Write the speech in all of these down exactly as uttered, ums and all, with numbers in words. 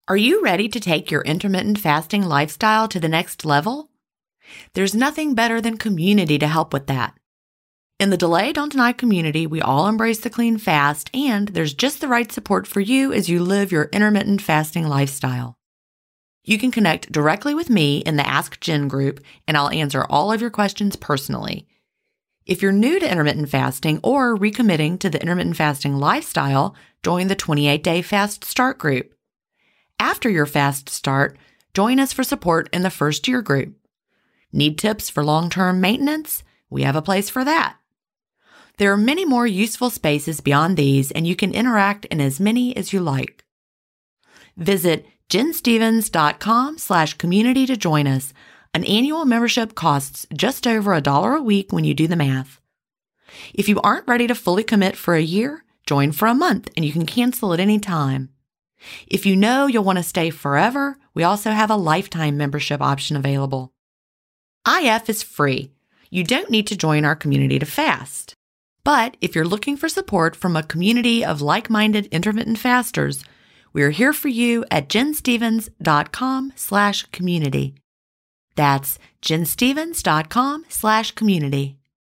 Are you ready to take your intermittent fasting lifestyle to the next level? There's nothing better than community to help with that. In the Delay Don't Deny community, we all embrace the clean fast, and there's just the right support for you as you live your intermittent fasting lifestyle. You can connect directly with me in the Ask Jen group, and I'll answer all of your questions personally. If you're new to intermittent fasting or recommitting to the intermittent fasting lifestyle, join the twenty-eight day Fast Start group. After your fast start, join us for support in the first year group. Need tips for long-term maintenance? We have a place for that. There are many more useful spaces beyond these, and you can interact in as many as you like. Visit jenstevens.com slash community to join us. An annual membership costs just over a dollar a week when you do the math. If you aren't ready to fully commit for a year, join for a month and you can cancel at any time. If you know you'll want to stay forever, we also have a lifetime membership option available. I F is free. You don't need to join our community to fast. But if you're looking for support from a community of like-minded intermittent fasters, we're here for you at jenstevens.com slash community. That's jenstevens.com slash community.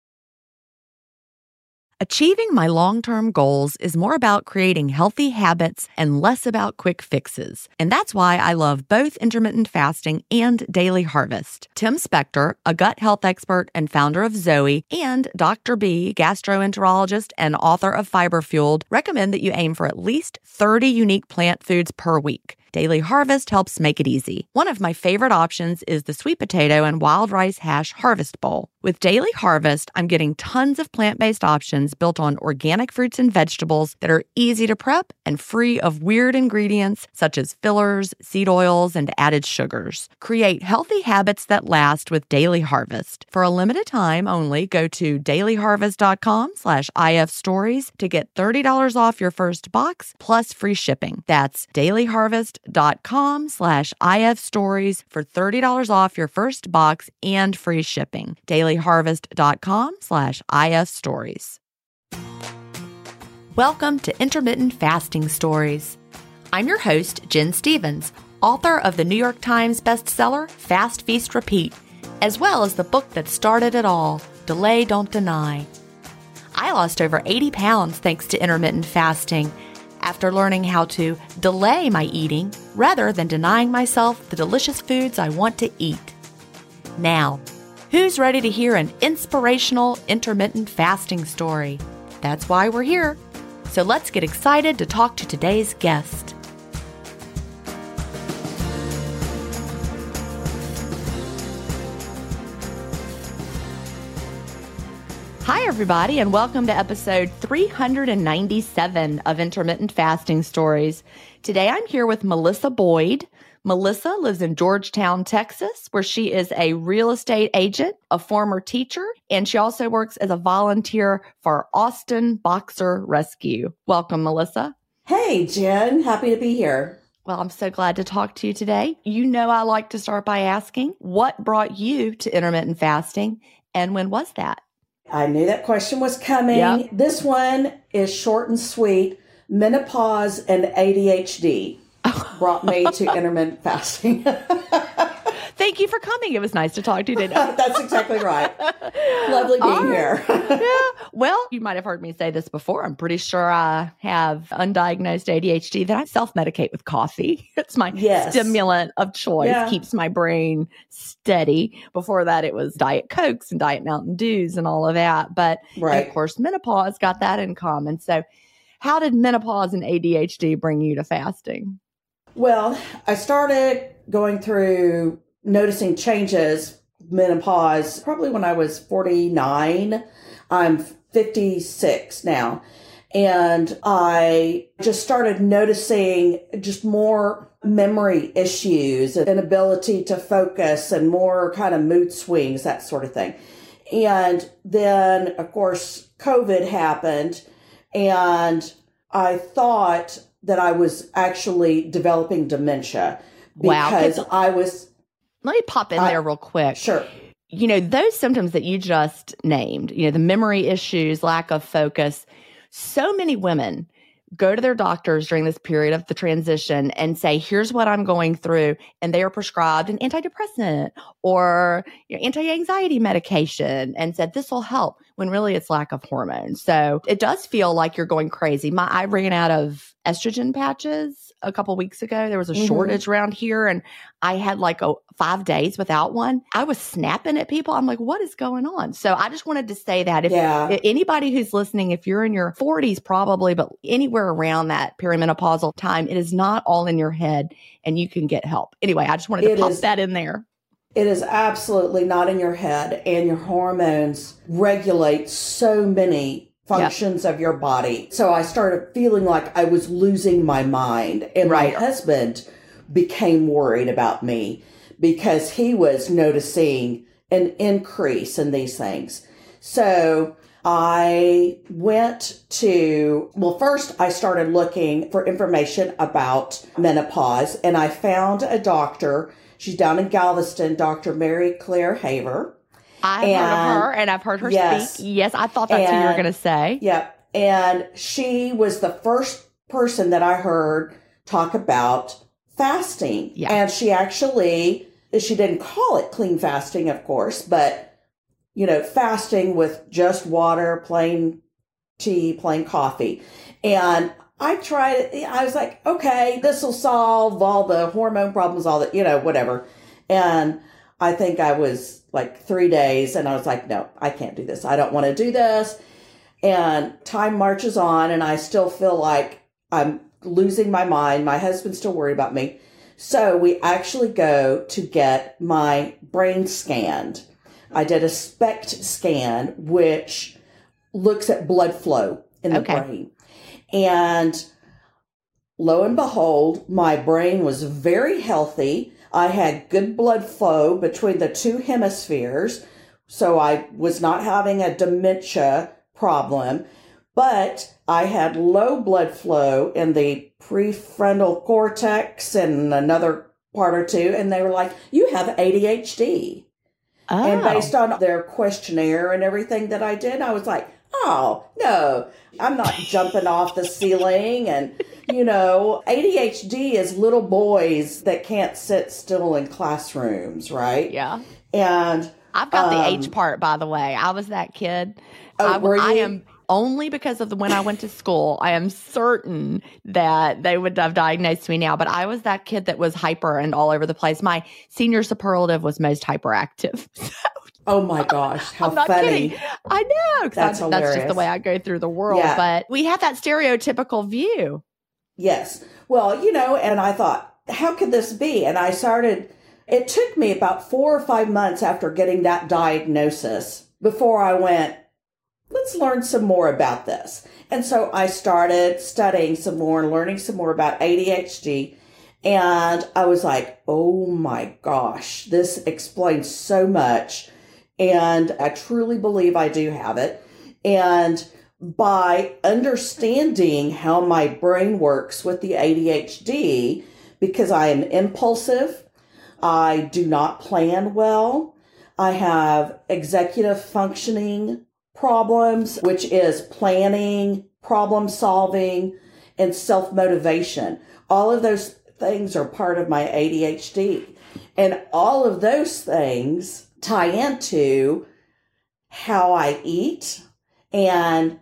Achieving my long-term goals is more about creating healthy habits and less about quick fixes. And that's why I love both intermittent fasting and Daily Harvest. Tim Spector, a gut health expert and founder of Zoe, and Doctor B, gastroenterologist and author of Fiber Fueled, recommend that you aim for at least thirty unique plant foods per week. Daily Harvest helps make it easy. One of my favorite options is the sweet potato and wild rice hash harvest bowl. With Daily Harvest, I'm getting tons of plant-based options built on organic fruits and vegetables that are easy to prep and free of weird ingredients such as fillers, seed oils, and added sugars. Create healthy habits that last with Daily Harvest. For a limited time only, go to dailyharvest.com slash IF stories to get thirty dollars off your first box plus free shipping. That's dailyharvest.com dot com slash IF stories for thirty dollars off your first box and free shipping. dailyharvest.com slash IF stories. Welcome to Intermittent Fasting Stories. I'm your host, Jen Stevens, author of the New York Times bestseller, Fast, Feast, Repeat, as well as the book that started it all, Delay Don't Deny. I lost over eighty pounds thanks to intermittent fasting, after learning how to delay my eating rather than denying myself the delicious foods I want to eat. Now, who's ready to hear an inspirational intermittent fasting story? That's why we're here. So let's get excited to talk to today's guest. Hi, everybody, and welcome to episode three hundred ninety-seven of Intermittent Fasting Stories. Today, I'm here with Melissa Boyd. Melissa lives in Georgetown, Texas, where she is a real estate agent, a former teacher, and she also works as a volunteer for Austin Boxer Rescue. Welcome, Melissa. Hey, Jen. Happy to be here. Well, I'm so glad to talk to you today. You know I like to start by asking, what brought you to intermittent fasting, and when was that? I knew that question was coming. Yep. This one is short and sweet. Menopause and A D H D brought me to intermittent fasting. Thank you for coming. It was nice to talk to you today. That's exactly right. Lovely being right. here. Yeah. Well, you might have heard me say this before. I'm pretty sure I have undiagnosed A D H D that I self-medicate with coffee. It's my yes. stimulant of choice. Yeah. Keeps my brain steady. Before that, it was Diet Cokes and Diet Mountain Dews and all of that. But right. of course, menopause got that in common. So how did menopause and A D H D bring you to fasting? Well, I started going through noticing changes, menopause, probably when I was forty-nine. I'm fifty-six now. And I just started noticing just more memory issues, and inability to focus, and more kind of mood swings, that sort of thing. And then, of course, COVID happened, and I thought that I was actually developing dementia because wow. I was... Let me pop in I, there real quick. Sure. You know, those symptoms that you just named, you know, the memory issues, lack of focus, so many women go to their doctors during this period of the transition and say, here's what I'm going through, and they are prescribed an antidepressant or you know, anti-anxiety medication and said, this will help, when really it's lack of hormones. So it does feel like you're going crazy. My, I ran out of estrogen patches a couple weeks ago. There was a mm-hmm. shortage around here, and I had like a, five days without one. I was snapping at people. I'm like, what is going on? So I just wanted to say that if, yeah. if anybody who's listening, if you're in your forties probably, but anywhere around that perimenopausal time, it is not all in your head and you can get help. Anyway, I just wanted to it pop is, that in there. It is absolutely not in your head, and your hormones regulate so many functions yep. of your body. So I started feeling like I was losing my mind, and right. my husband became worried about me because he was noticing an increase in these things. So I went to, well, first I started looking for information about menopause, and I found a doctor. She's down in Galveston, Doctor Mary Claire Haver. I've and, heard of her, and I've heard her yes, speak. Yes, I thought that's and, who you were going to say. Yeah, and she was the first person that I heard talk about fasting. Yeah. And she actually, she didn't call it clean fasting, of course, but, you know, fasting with just water, plain tea, plain coffee. And I tried it. I was like, okay, this will solve all the hormone problems, all the, you know, whatever. And I think I was like three days and I was like, no, I can't do this. I don't want to do this. And time marches on and I still feel like I'm losing my mind. My husband's still worried about me. So we actually go to get my brain scanned. I did a SPECT scan, which looks at blood flow in the okay. brain. And lo and behold, my brain was very healthy. I had good blood flow between the two hemispheres. So I was not having a dementia problem, but I had low blood flow in the prefrontal cortex and another part or two. And they were like, you have A D H D. Oh. And based on their questionnaire and everything that I did, I was like, oh, no, I'm not jumping off the ceiling. And, you know, A D H D is little boys that can't sit still in classrooms, right? Yeah. And I've got um, the H part, by the way. I was that kid. Oh, I, were you? I am only because of the, when I went to school, I am certain that they would have diagnosed me now. But I was that kid that was hyper and all over the place. My senior superlative was most hyperactive. Oh my gosh, how I'm not funny. Kidding. I know. That's I, hilarious. That's just the way I go through the world. Yeah. But we have that stereotypical view. Yes. Well, you know, and I thought, how could this be? And I started, it took me about four or five months after getting that diagnosis before I went, let's learn some more about this. And so I started studying some more and learning some more about A D H D. And I was like, oh my gosh, this explains so much. And I truly believe I do have it. And by understanding how my brain works with the A D H D, because I am impulsive, I do not plan well, I have executive functioning problems, which is planning, problem solving, and self-motivation. All of those things are part of my A D H D. And all of those things tie into how I eat and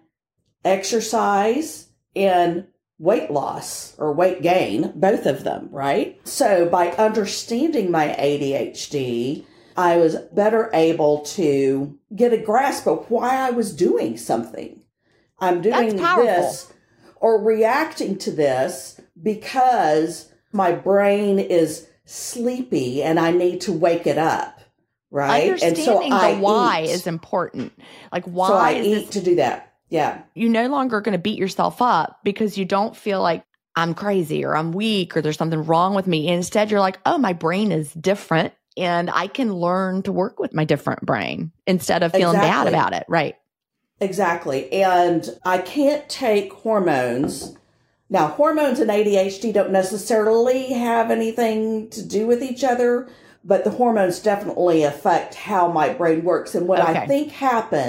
exercise and weight loss or weight gain, both of them, right? So by understanding my A D H D, I was better able to get a grasp of why I was doing something. I'm doing this or reacting to this because my brain is sleepy and I need to wake it up. Right. Understanding and so the I why eat. is important. Like why so I is eat this, to do that. Yeah. You're no longer going to beat yourself up because you don't feel like I'm crazy or I'm weak or there's something wrong with me. Instead, you're like, oh, my brain is different and I can learn to work with my different brain instead of feeling Exactly. bad about it. Right. Exactly. And I can't take hormones. Now, hormones and A D H D don't necessarily have anything to do with each other, but the hormones definitely affect how my brain works. And what Okay. I think happened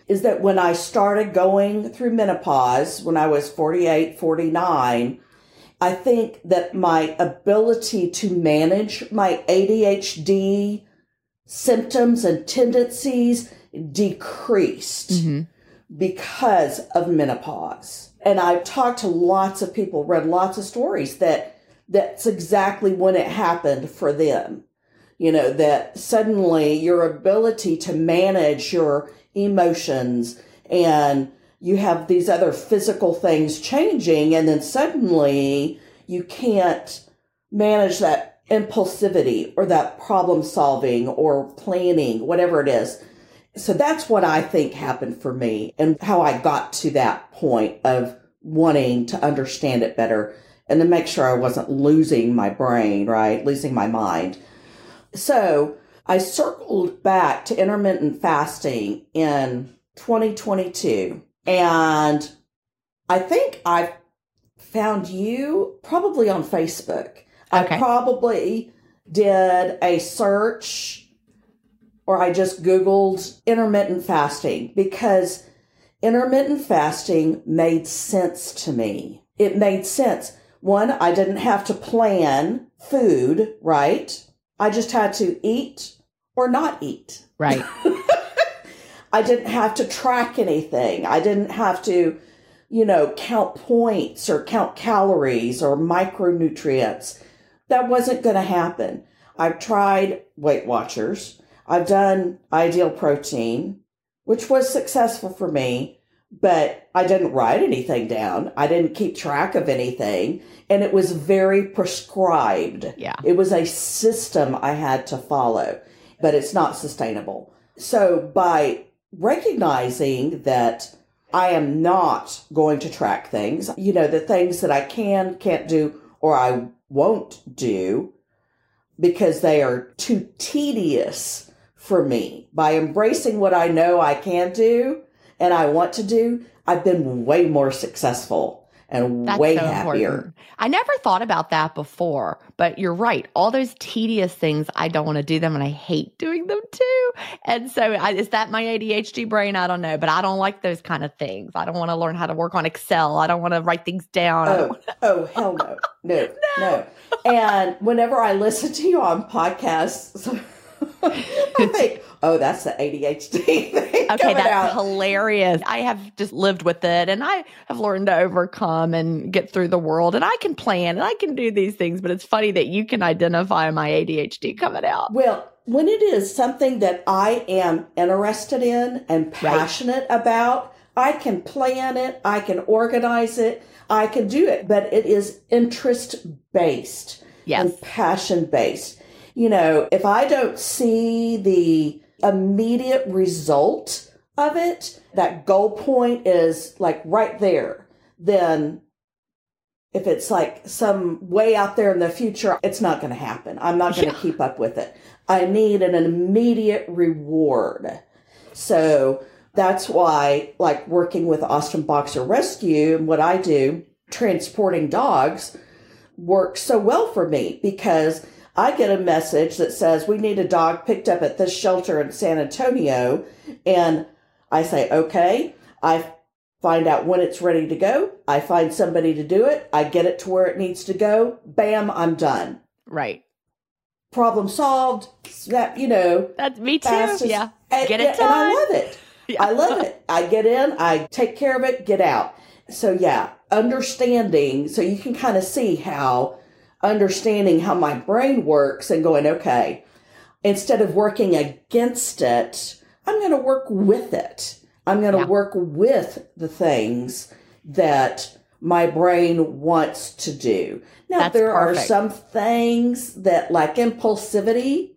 is that when I started going through menopause, when I was forty-eight, forty-nine, I think that my ability to manage my A D H D symptoms and tendencies decreased mm-hmm. because of menopause. And I've talked to lots of people, read lots of stories that that's exactly when it happened for them. You know, that suddenly your ability to manage your emotions and you have these other physical things changing, and then suddenly you can't manage that impulsivity or that problem solving or planning, whatever it is. So that's what I think happened for me and how I got to that point of wanting to understand it better and to make sure I wasn't losing my brain, right? Losing my mind. So I circled back to intermittent fasting in twenty twenty-two. And I think I found you probably on Facebook. Okay. I probably did a search or I just Googled intermittent fasting because intermittent fasting made sense to me. It made sense. One, I didn't have to plan food, right? I just had to eat or not eat. Right. I didn't have to track anything. I didn't have to, you know, count points or count calories or micronutrients. That wasn't going to happen. I've tried Weight Watchers. I've done Ideal Protein, which was successful for me, but I didn't write anything down. I didn't keep track of anything. And it was very prescribed. Yeah. It was a system I had to follow, but it's not sustainable. So by recognizing that I am not going to track things, you know, the things that I can, can't do, or I won't do because they are too tedious for me. By embracing what I know I can do and I want to do, I've been way more successful and That's way so happier. Important. I never thought about that before, but you're right. All those tedious things, I don't want to do them and I hate doing them too. And so I, is that my A D H D brain? I don't know, but I don't like those kind of things. I don't want to learn how to work on Excel. I don't want to write things down. Oh, oh hell no. No, no, no. And whenever I listen to you on podcasts, I think, oh, that's the A D H D thing. Okay, that's out. hilarious. I have just lived with it and I have learned to overcome and get through the world and I can plan and I can do these things, but it's funny that you can identify my A D H D coming out. Well, when it is something that I am interested in and passionate right. about, I can plan it, I can organize it, I can do it, but it is interest-based yes. and passion-based. You know, if I don't see the immediate result of it, that goal point is like right there, then if it's like some way out there in the future, it's not going to happen. I'm not going to yeah. keep up with it. I need an immediate reward. So that's why, like working with Austin Boxer Rescue and what I do, transporting dogs, works so well for me because I get a message that says, we need a dog picked up at this shelter in San Antonio. And I say, okay, I find out when it's ready to go. I find somebody to do it. I get it to where it needs to go. Bam, I'm done. Right. Problem solved. That, you know. That's me too. Fastest, yeah. And, get it done. And I love it. Yeah. I love it. I get in, I take care of it, get out. So yeah, understanding. So you can kind of see how understanding how my brain works and going, okay, instead of working against it, I'm going to work with it. I'm going to yeah. work with the things that my brain wants to do. Now, That's there perfect. are some things that, like impulsivity,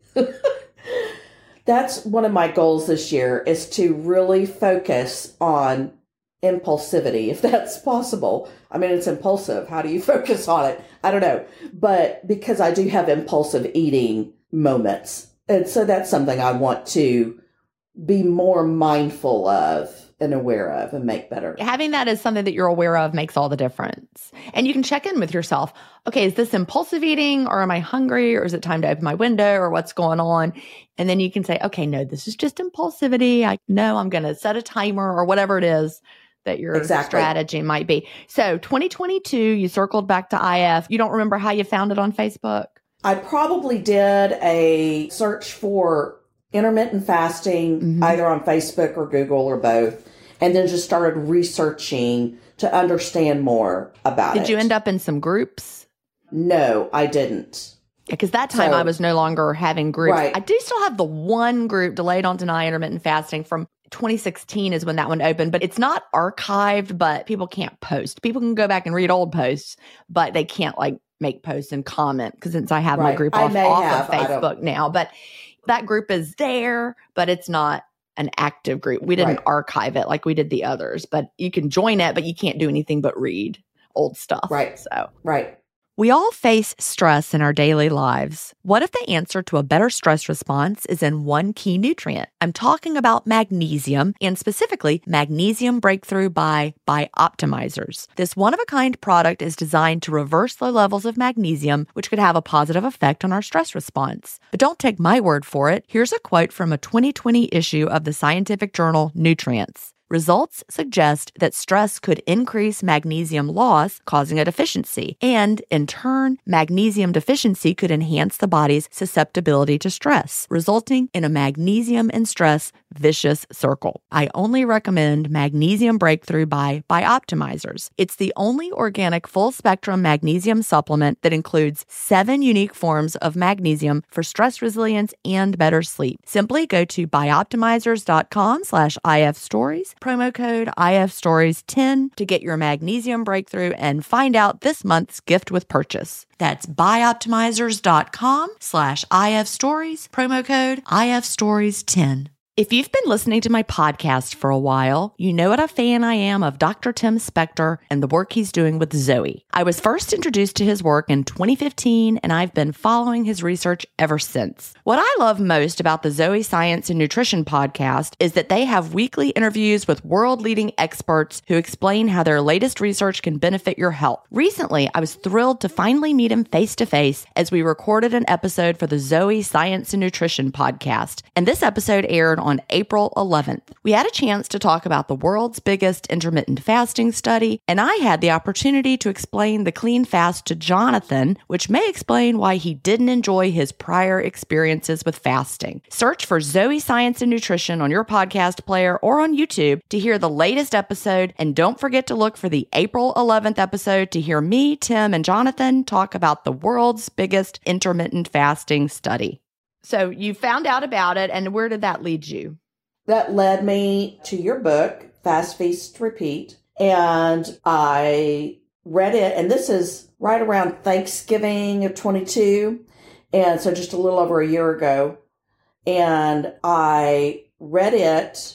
that's one of my goals this year, is to really focus on impulsivity, if that's possible. I mean, it's impulsive. How do you focus on it? I don't know. But because I do have impulsive eating moments. And so that's something I want to be more mindful of and aware of and make better. Having that as something that you're aware of makes all the difference. And you can check in with yourself. Okay, is this impulsive eating, or am I hungry, or is it time to open my window, or what's going on? And then you can say, okay, no, this is just impulsivity. I know I'm going to set a timer or whatever it is that your exactly. strategy might be. So twenty twenty-two, you circled back to I F. You don't remember how you found it on Facebook? I probably did a search for intermittent fasting, mm-hmm. either on Facebook or Google or both, and then just started researching to understand more about Did it. Did you end up in some groups? No, I didn't. Because that time so, I was no longer having groups. Right. I do still have the one group, Delay Don't Deny Intermittent Fasting, from twenty sixteen is when that one opened, but it's not archived, but people can't post. People can go back and read old posts, but they can't like make posts and comment, because since I have right. my group off, off have, of Facebook now. But that group is there, but it's not an active group. We didn't right. archive it like we did the others, but you can join it, but you can't do anything but read old stuff. Right. So, right. We all face stress in our daily lives. What if the answer to a better stress response is in one key nutrient? I'm talking about magnesium, and specifically Magnesium Breakthrough by Bioptimizers. This one-of-a-kind product is designed to reverse low levels of magnesium, which could have a positive effect on our stress response. But don't take my word for it. Here's a quote from a twenty twenty issue of the scientific journal Nutrients. Results suggest that stress could increase magnesium loss, causing a deficiency, and in turn, magnesium deficiency could enhance the body's susceptibility to stress, resulting in a magnesium and stress vicious circle. I only recommend Magnesium Breakthrough by Bioptimizers. It's the only organic full-spectrum magnesium supplement that includes seven unique forms of magnesium for stress resilience and better sleep. Simply go to bioptimizers.com slash ifstories, promo code I F stories ten to get your Magnesium Breakthrough and find out this month's gift with purchase. That's bioptimizers.com slash ifstories, promo code I F stories ten. If you've been listening to my podcast for a while, you know what a fan I am of Doctor Tim Spector and the work he's doing with Zoe. I was first introduced to his work in twenty fifteen, and I've been following his research ever since. What I love most about the Zoe Science and Nutrition podcast is that they have weekly interviews with world-leading experts who explain how their latest research can benefit your health. Recently, I was thrilled to finally meet him face-to-face as we recorded an episode for the Zoe Science and Nutrition podcast, and this episode aired on April eleventh. We had a chance to talk about the world's biggest intermittent fasting study, and I had the opportunity to explain the clean fast to Jonathan, which may explain why he didn't enjoy his prior experiences with fasting. Search for Zoe Science and Nutrition on your podcast player or on YouTube to hear the latest episode, and don't forget to look for the April eleventh episode to hear me, Tim, and Jonathan talk about the world's biggest intermittent fasting study. So you found out about it, and where did that lead you? That led me to your book, Fast, Feast, Repeat, and I read it, and this is right around Thanksgiving of twenty-two, and so just a little over a year ago, and I read it,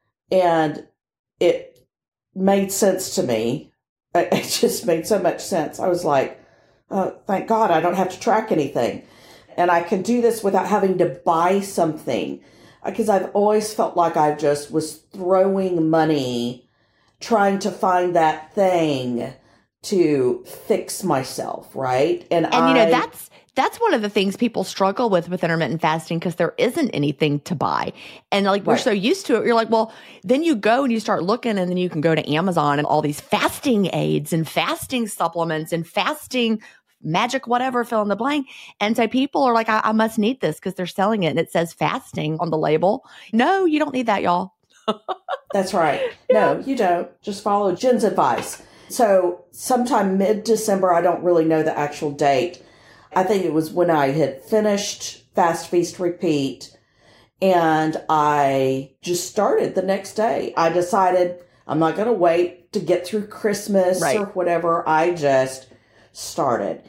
and it made sense to me. It just made so much sense. I was like, oh, thank God I don't have to track anything. And I can do this without having to buy something, because I've always felt like I just was throwing money trying to find that thing to fix myself, right? And, and I, you know, that's that's one of the things people struggle with with intermittent fasting, because there isn't anything to buy. And like we're right. so used to it, you're like, well, then you go and you start looking, and then you can go to Amazon and all these fasting aids and fasting supplements and fasting magic, whatever, fill in the blank. And so people are like, I, I must need this because they're selling it and it says fasting on the label. No, you don't need that, y'all. That's right. Yeah. No, you don't. Just follow Jen's advice. So sometime mid-December, I don't really know the actual date. I think it was when I had finished Fast, Feast, Repeat, and I just started the next day. I decided I'm not going to wait to get through Christmas right. or whatever. I just started.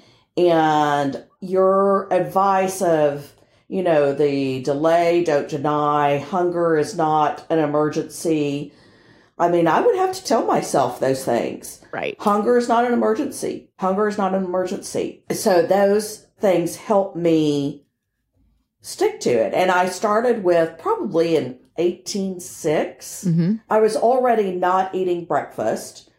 And your advice of, you know, the delay, don't deny, hunger is not an emergency. I mean, I would have to tell myself those things. Right. Hunger is not an emergency. Hunger is not an emergency. So those things help me stick to it. And I started with probably in eighteen six. Mm-hmm. I was already not eating breakfast.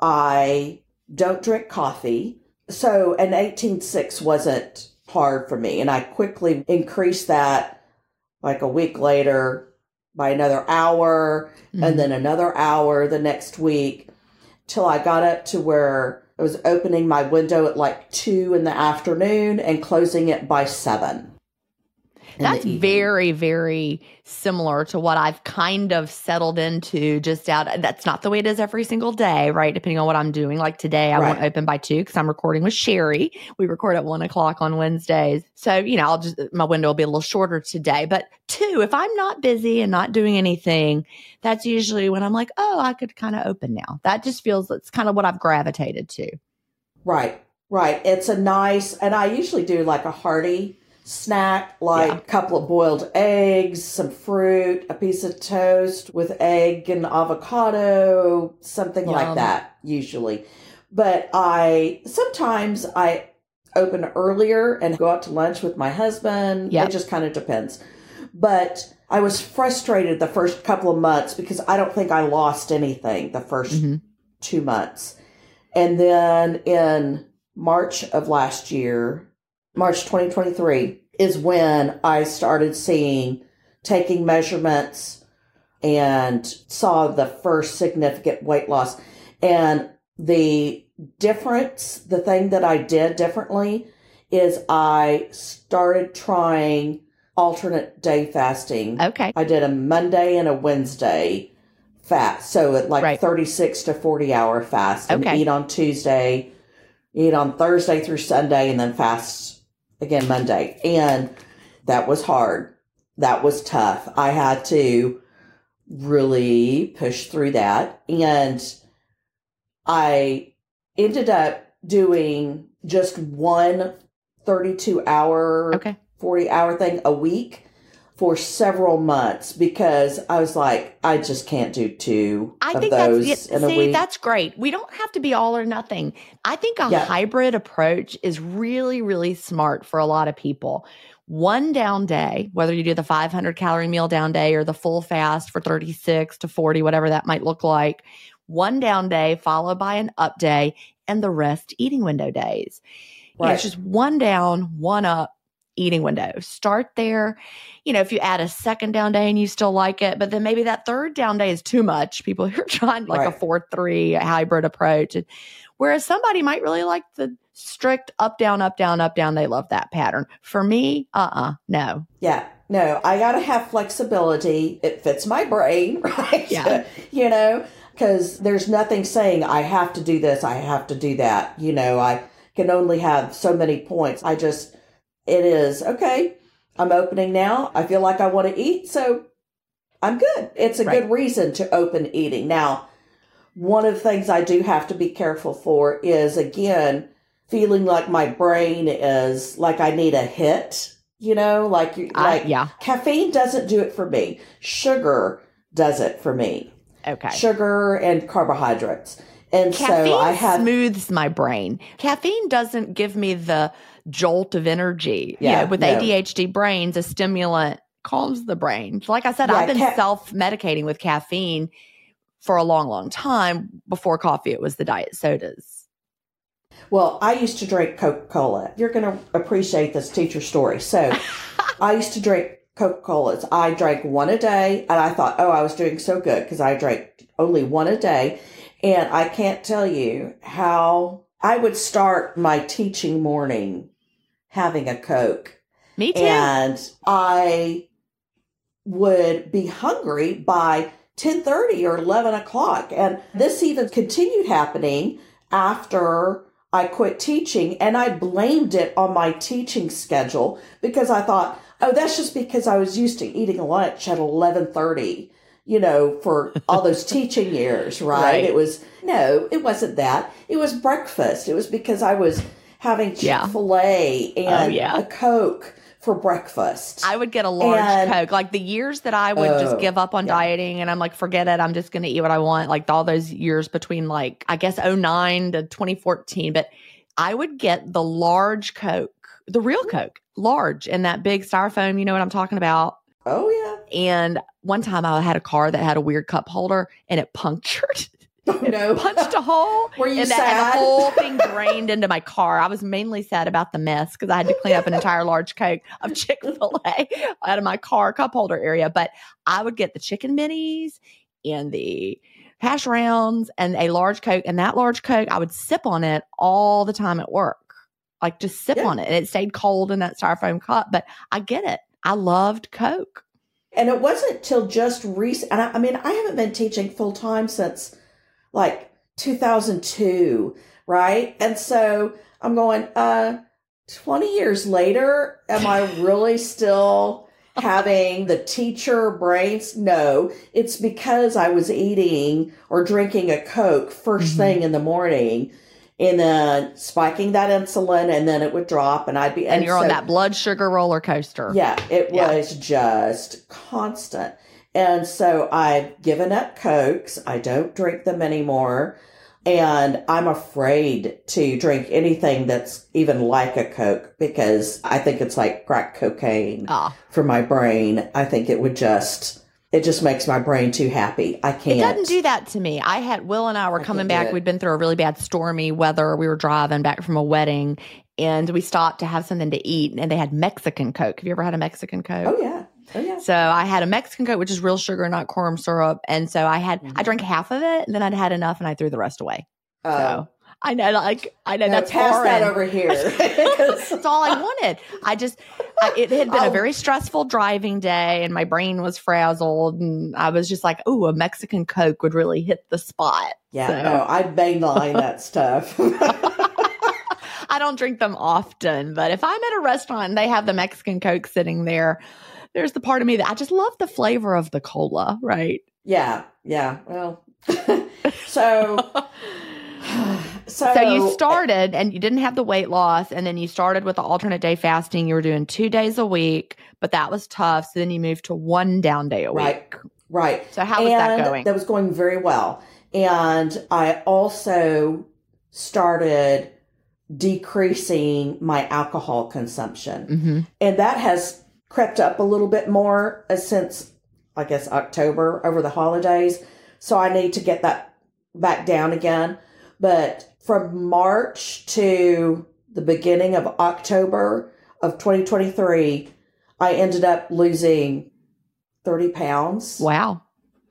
I don't drink coffee. So an eighteen six wasn't hard for me. And I quickly increased that like a week later by another hour, mm-hmm. and then another hour the next week, till I got up to where I was opening my window at like two in the afternoon and closing it by seven. That's very, very similar to what I've kind of settled into just out. That's not the way it is every single day, right? Depending on what I'm doing. Like today, I Right. won't open by two because I'm recording with Sherry. We record at one o'clock on Wednesdays. So, you know, I'll just, my window will be a little shorter today. But two, if I'm not busy and not doing anything, that's usually when I'm like, oh, I could kind of open now. That just feels, it's kind of what I've gravitated to. Right, right. It's a nice, and I usually do like a hearty snack, like Yeah. a couple of boiled eggs, some fruit, a piece of toast with egg and avocado, something Yum. like that, usually. But I, sometimes I open earlier and go out to lunch with my husband. Yep. It just kind of depends. But I was frustrated the first couple of months because I don't think I lost anything the first Mm-hmm. two months. And then in March of last year, March twenty twenty-three, is when I started seeing, taking measurements and saw the first significant weight loss. And the difference, the thing that I did differently is I started trying alternate day fasting. Okay. I did a Monday and a Wednesday fast. So at like Right. thirty-six to forty hour fast, and Okay. eat on Tuesday, eat on Thursday through Sunday, and then fast again Monday. And that was hard. That was tough. I had to really push through that. And I ended up doing just one thirty-two hour, Okay. forty hour thing a week for several months because I was like, I just can't do two I of think those that's in yeah, a see, week. that's great. We don't have to be all or nothing. I think a Yeah. hybrid approach is really, really smart for a lot of people. One down day, whether you do the five hundred calorie meal down day or the full fast for thirty-six to forty, whatever that might look like, one down day followed by an up day and the rest eating window days. You know, Right. it's just one down, one up eating window. Start there. You know, if you add a second down day and you still like it, but then maybe that third down day is too much. People who are trying like Right. a four three hybrid approach. Whereas somebody might really like the strict up, down, up, down, up, down. They love that pattern. For me, uh-uh, no. Yeah. No, I got to have flexibility. It fits my brain, right? Yeah. You know, because there's nothing saying I have to do this, I have to do that. You know, I can only have so many points. I just, it is, okay, I'm opening now. I feel like I want to eat, so I'm good. It's a Right. good reason to open eating. Now, one of the things I do have to be careful for is, again, feeling like my brain is like I need a hit, you know, like, you I- like yeah. caffeine doesn't do it for me. Sugar does it for me. Okay. Sugar and carbohydrates. And Caffeine so I have, smooths my brain. Caffeine doesn't give me the jolt of energy. You Yeah, know, with no. A D H D brains, a stimulant calms the brain. Like I said, Yeah, I've been ca- self-medicating with caffeine for a long, long time. Before coffee, it was the diet sodas. well, I used to drink Coca-Cola. You're going to appreciate this teacher story. So I used to drink Coca-Colas. I drank one a day and I thought, oh, I was doing so good because I drank only one a day. And I can't tell you how I would start my teaching morning having a Coke. Me too. And I would be hungry by ten thirty or eleven o'clock. And this even continued happening after I quit teaching. And I blamed it on my teaching schedule because I thought, oh, that's just because I was used to eating lunch at eleven thirty, you know, for all those teaching years, right? Right. It was, no, it wasn't that. It was breakfast. It was because I was having Yeah. Chick-fil-A and Oh, yeah. a Coke for breakfast. I would get a large And- Coke. Like the years that I would Oh, just give up on yeah. dieting and I'm like, forget it. I'm just going to eat what I want. Like all those years between like, I guess oh nine to twenty fourteen. But I would get the large Coke, the real Coke, large in that big styrofoam. You know what I'm talking about? Oh, yeah. And one time I had a car that had a weird cup holder and it punctured. Oh, no. Punched a hole. Were you and sad? That, and the whole thing drained into my car. I was mainly sad about the mess because I had to clean up an entire large Coke of Chick-fil-A out of my car cup holder area. But I would get the chicken minis and the hash rounds and a large Coke. And that large Coke, I would sip on it all the time at work. Like just sip Yeah. on it. And it stayed cold in that styrofoam cup. But I get it. I loved Coke. And it wasn't till just recent. And I, I mean, I haven't been teaching full time since like two thousand two, right? And so I'm going, uh, twenty years later, am I really still having the teacher brains? No, it's because I was eating or drinking a Coke first mm-hmm. thing in the morning and then spiking that insulin and then it would drop and I'd be... And, and you're so, on that blood sugar roller coaster. Yeah, it yeah. was just constant. And so I've given up Cokes. I don't drink them anymore. And I'm afraid to drink anything that's even like a Coke because I think it's like crack cocaine ah. for my brain. I think it would just, it just makes my brain too happy. I can't. It doesn't do that to me. I had, Will and I were I coming back. We'd been through a really bad stormy weather. We were driving back from a wedding and we stopped to have something to eat and they had Mexican Coke. Have you ever had a Mexican Coke? Oh, yeah. Oh, yeah. So I had a Mexican Coke, which is real sugar, not corn syrup. And so I had, mm-hmm. I drank half of it and then I'd had enough and I threw the rest away. Oh. So I know, like, I know no, that's pass foreign. that over here. That's all I wanted. I just, I, it had been oh. a very stressful driving day and my brain was frazzled. And I was just like, ooh, a Mexican Coke would really hit the spot. Yeah, so. no, I'd mainline that stuff. I don't drink them often, but if I'm at a restaurant and they have the Mexican Coke sitting there, there's the part of me that I just love the flavor of the cola, right? Yeah, yeah. Well, so, so, so you started and you didn't have the weight loss, and then you started with the alternate day fasting. You were doing two days a week, but that was tough. So then you moved to one down day a week. Right, right. So how was and that going? That was going very well. And I also started decreasing my alcohol consumption. Mm-hmm. And that has crept up a little bit more uh, since, I guess, October over the holidays. So I need to get that back down again. But from March to the beginning of October of twenty twenty-three, I ended up losing thirty pounds. Wow.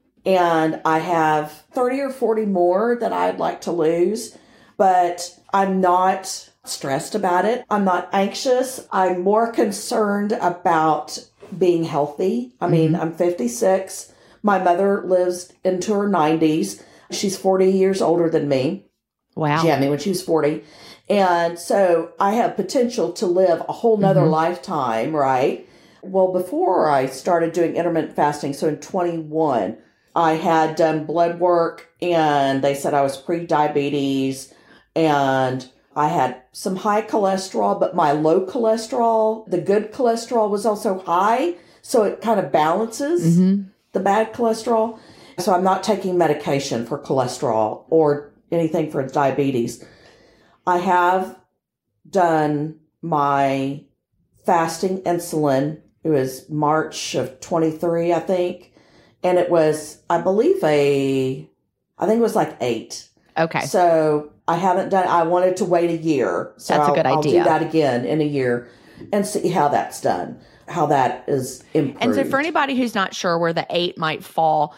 And I have thirty or forty more that I'd like to lose, but I'm not stressed about it. I'm not anxious. I'm more concerned about being healthy. I mean, mm-hmm. I'm fifty-six. My mother lives into her nineties. She's forty years older than me. Wow. She had me when she was forty. And so I have potential to live a whole nother mm-hmm. lifetime, right? Well, before I started doing intermittent fasting, so in twenty-one, I had done blood work and they said I was pre-diabetes and I had some high cholesterol, but my low cholesterol, the good cholesterol was also high. So it kind of balances mm-hmm. the bad cholesterol. So I'm not taking medication for cholesterol or anything for diabetes. I have done my fasting insulin. It was March of twenty-three, I think. And it was, I believe, a, I think it was like eight. Okay. So I haven't done, I wanted to wait a year. So that's I'll, a good I'll idea. do that again in a year and see how that's done, how that is improved. And so for anybody who's not sure where the eight might fall,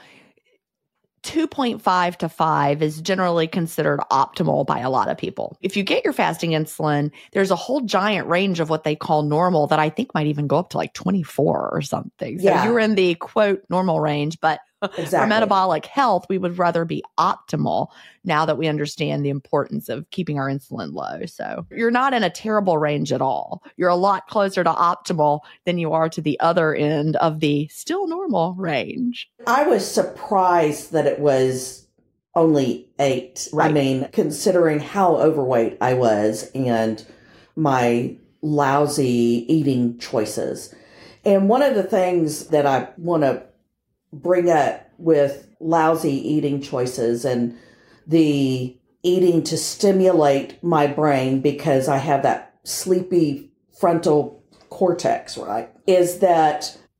two point five to five is generally considered optimal by a lot of people. If you get your fasting insulin, there's a whole giant range of what they call normal that I think might even go up to like twenty-four or something. So yeah. you're in the quote normal range, but exactly. for metabolic health, we would rather be optimal now that we understand the importance of keeping our insulin low. So you're not in a terrible range at all. You're a lot closer to optimal than you are to the other end of the still normal range. I was surprised that it was only eight. Right. I mean, considering how overweight I was and my lousy eating choices. And one of the things that I want to bring up with lousy eating choices and the eating to stimulate my brain because I have that sleepy frontal cortex, right? Is that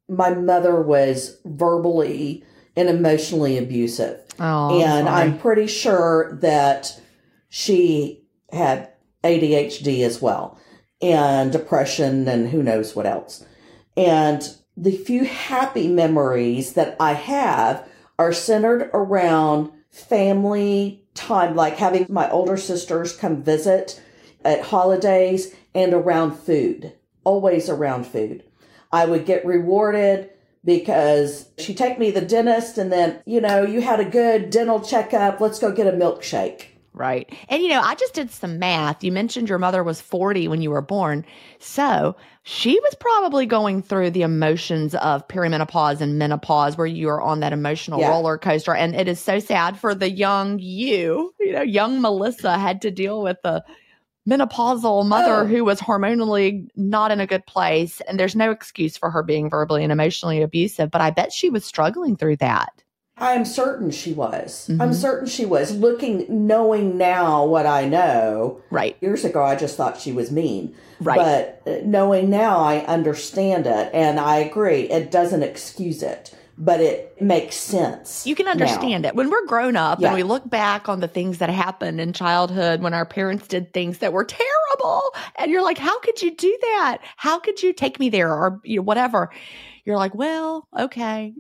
my mother was verbally and emotionally abusive. Oh, and sorry. I'm pretty sure that she had A D H D as well, and depression and who knows what else. And the few happy memories that I have are centered around family time, like having my older sisters come visit at holidays, and around food, always around food. I would get rewarded because she'd take me to the dentist, and then, you know, you had a good dental checkup. Let's go get a milkshake. Right. And, you know, I just did some math. You mentioned your mother was forty when you were born. So she was probably going through the emotions of perimenopause and menopause, where you are on that emotional Yeah. roller coaster. And it is so sad for the young you, you know, young Melissa had to deal with the menopausal mother Oh. who was hormonally not in a good place. And there's no excuse for her being verbally and emotionally abusive. But I bet she was struggling through that. I'm certain she was. Mhm. I'm certain she was. Looking, knowing now what I know. Right. Years ago, I just thought she was mean. Right. But uh, knowing now, I understand it. And I agree. It doesn't excuse it, but it makes sense. You can understand it. When we're grown up Yeah. and we look back on the things that happened in childhood when our parents did things that were terrible, and you're like, how could you do that? How could you take me there, or you know, whatever? You're like, well, okay.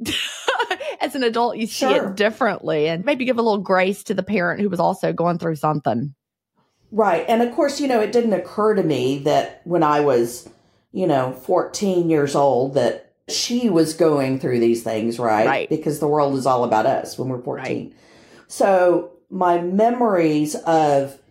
As an adult, you see Sure. it differently, and maybe give a little grace to the parent who was also going through something. Right. And of course, you know, it didn't occur to me that when I was, you know, fourteen years old, that she was going through these things, right? Right. Because the world is all about us when we're fourteen. So my memories of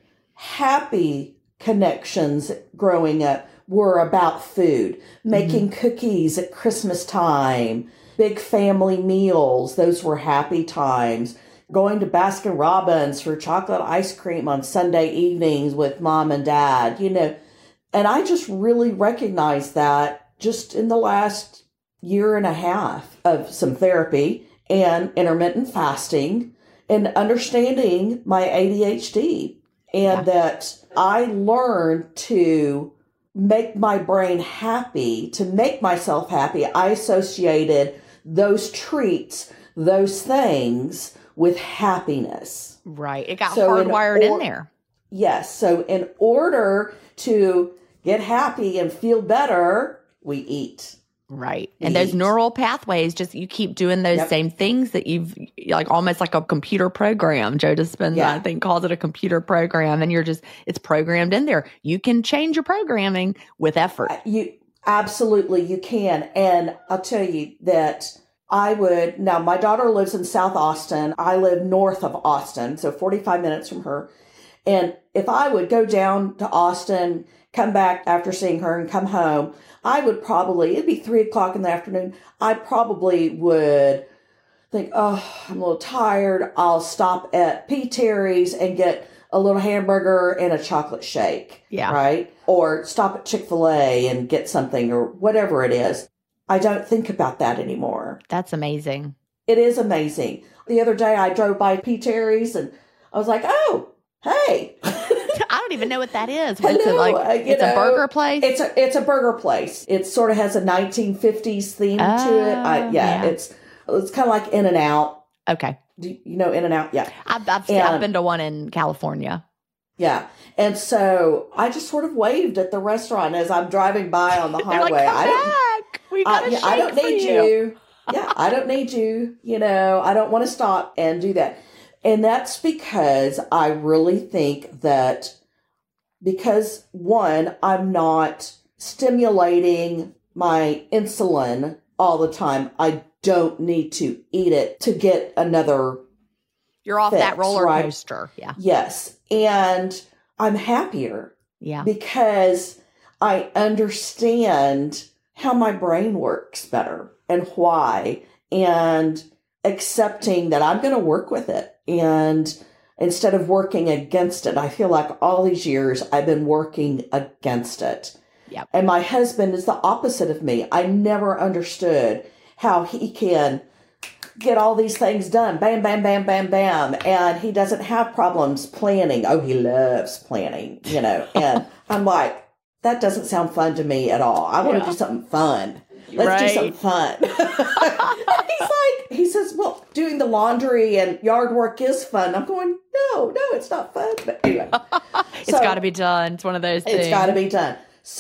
happy connections growing up were about food, making cookies at Christmas time, big family meals. Those were happy times. Going to Baskin Robbins for chocolate ice cream on Sunday evenings with mom and dad, you know. And I just really recognized that just in the last year and a half of some therapy and intermittent fasting and understanding my A D H D. And Yeah. that I learned to make my brain happy, to make myself happy. I associated those treats, those things with happiness. Right. It got So in hardwired in or- there. Yes. So in order to get happy and feel better, we eat. Right. And those Eat. neural pathways, just you keep doing those Yep. same things that you've like almost like a computer program. Joe Dispenza, Yeah. I think, calls it a computer program. And you're just, it's programmed in there. You can change your programming with effort. You absolutely you can. And I'll tell you that I would now my daughter lives in South Austin. I live north of Austin, so forty-five minutes from her. And if I would go down to Austin, come back after seeing her and come home, I would probably, it'd be three o'clock in the afternoon. I probably would think, oh, I'm a little tired. I'll stop at P. Terry's and get a little hamburger and a chocolate shake. Yeah. Right. Or stop at Chick-fil-A and get something or whatever it is. I don't think about that anymore. That's amazing. It is amazing. The other day I drove by P. Terry's and I was like, oh, hey. I don't even know what that is. Hello, It's a, like, uh, you it's a know, burger place. It's a it's a burger place. It sort of has a nineteen fifties theme to it. I, Oh, yeah, yeah. it's it's kind of like In and Out. okay. Do you know In and Out? Yeah, I've, I've, And- I've been to one in California. yeah. And so I just sort of waved at the restaurant as I'm driving by on the They're highway. like, come I don't, back. We got I, a yeah, shake I don't for need you. you. Yeah, I don't need you. You know, I don't want to stop and do that. And that's because I really think that because one, I'm not stimulating my insulin all the time. I don't need to eat it to get another. You're off that fix, roller right? coaster. Yeah. Yes. And I'm happier Yeah. because I understand how my brain works better and why, and accepting that I'm going to work with it. And instead of working against it, I feel like all these years I've been working against it. Yep. And my husband is the opposite of me. I never understood how he can get all these things done. Bam, bam, bam, bam, bam. And he doesn't have problems planning. Oh, he loves planning, you know. And I'm like, that doesn't sound fun to me at all. I want to Yeah. do something fun. Let's Right. do something fun. He's like, he says, well, doing the laundry and yard work is fun. I'm going, no, no, it's not fun. But anyway. It's So, got to be done. It's one of those things. It's got to be done.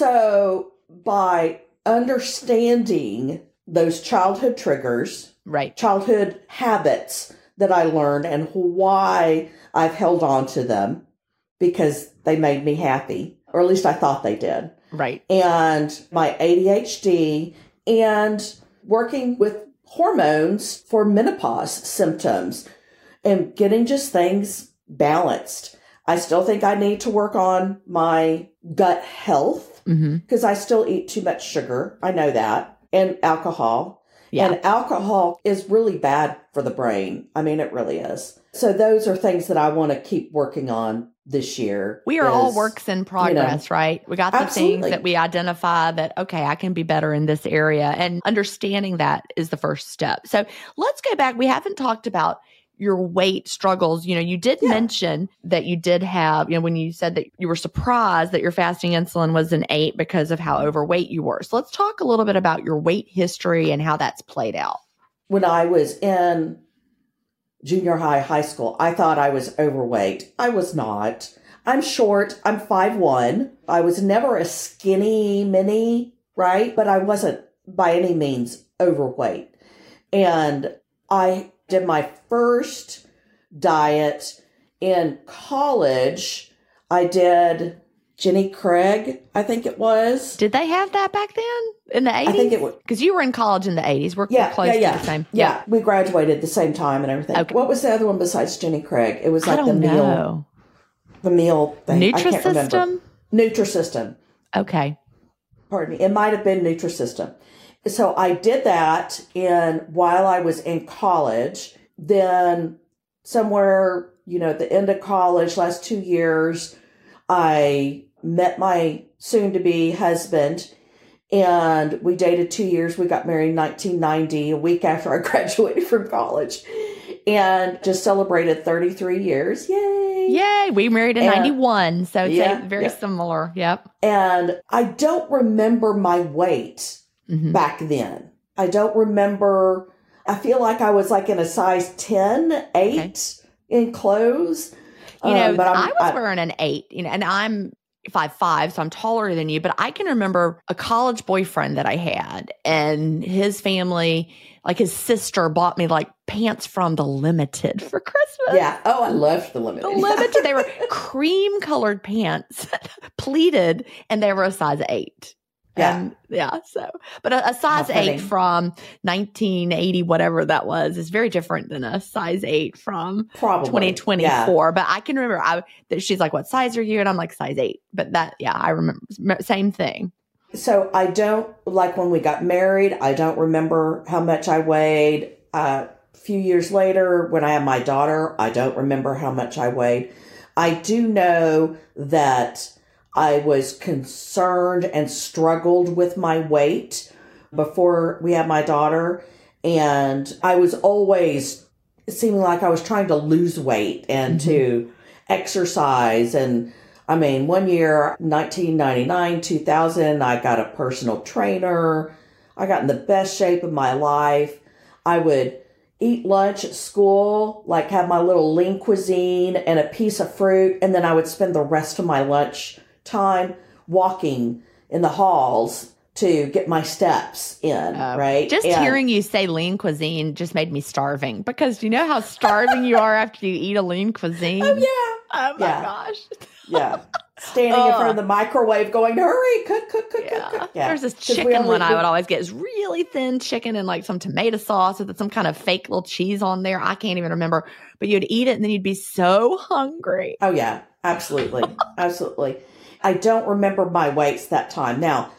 So by understanding those childhood triggers, Right. childhood habits that I learned and why I've held on to them because they made me happy, or at least I thought they did. Right. And my A D H D and working with hormones for menopause symptoms and getting just things balanced. I still think I need to work on my gut health because Mm-hmm. I still eat too much sugar. I know that. And alcohol. Yeah. And alcohol is really bad for the brain. I mean, it really is. So those are things that I want to keep working on this year. We are all is, works in progress, right? We got the Absolutely. things that we identify that, okay, I can be better in this area. And understanding that is the first step. So let's go back. We haven't talked about your weight struggles. You know, you did Yeah. mention that you did have, you know, when you said that you were surprised that your fasting insulin was an eight because of how overweight you were. So let's talk a little bit about your weight history and how that's played out. When I was in junior high, high school, I thought I was overweight. I was not. I'm short. I'm five one. I was never a skinny mini, right? But I wasn't by any means overweight. And I did my first diet in college. I did Jenny Craig, I think it was. Did they have that back then in the eighties? I think it was. Because you were in college in the eighties. We're, Yeah, we're close yeah, yeah. to the same. Yeah. we graduated the same time and everything. Okay. What was the other one besides Jenny Craig? It was I like the don't meal, know. the meal thing. I can't remember. Nutrisystem? Nutrisystem. Okay. Pardon me. It might have been Nutrisystem. So I did that in while I was in college. Then somewhere, you know, at the end of college, last two years, I met my soon-to-be husband, and we dated two years. We got married in nineteen ninety, a week after I graduated from college, and just celebrated thirty-three years. Yay! Yay. We married in And- ninety-one. So it's Yeah, a, very yeah. similar. Yep. And I don't remember my weight Mhm. back then. I don't remember. I feel like I was like in a size ten, eight in clothes. You know, Um, but I'm, I was wearing an eight, you know, and I'm five five, so I'm taller than you. But I can remember a college boyfriend that I had, and his family, like his sister, bought me like pants from the Limited for Christmas. yeah. Oh, I loved the Limited. The Limited, they were cream colored pants, pleated, and they were a size eight. Yeah. And yeah. So, but a, a size How funny. eight from nineteen eighty, whatever that was, is very different than a size eight from Probably. twenty twenty-four. Yeah. But I can remember I that she's like, "What size are you?" And I'm like, "Size eight." But that, yeah, I remember same thing. So I don't, like when we got married, I don't remember how much I weighed. Uh, a few years later, when I had my daughter, I don't remember how much I weighed. I do know that I was concerned and struggled with my weight before we had my daughter. And I was always seeming like I was trying to lose weight and Mm-hmm. to exercise. And I mean, one year, nineteen ninety-nine, two thousand, I got a personal trainer. I got in the best shape of my life. I would eat lunch at school, like have my little lean cuisine and a piece of fruit. And then I would spend the rest of my lunch time walking in the halls to get my steps in, Uh, right? Just And- hearing you say lean cuisine just made me starving, because you know how starving you are after you eat a lean cuisine. Oh, yeah. Oh my Yeah. gosh. Yeah. Standing in front of the microwave going, hurry, cook, cook, cook, Yeah. cook, cook. Yeah. There's this 'Cause we chicken only- one I we- would always get is really thin chicken and like some tomato sauce with some kind of fake little cheese on there. I can't even remember. But you'd eat it and then you'd be so hungry. Oh, yeah. Absolutely. Absolutely. I don't remember my weights that time. Now,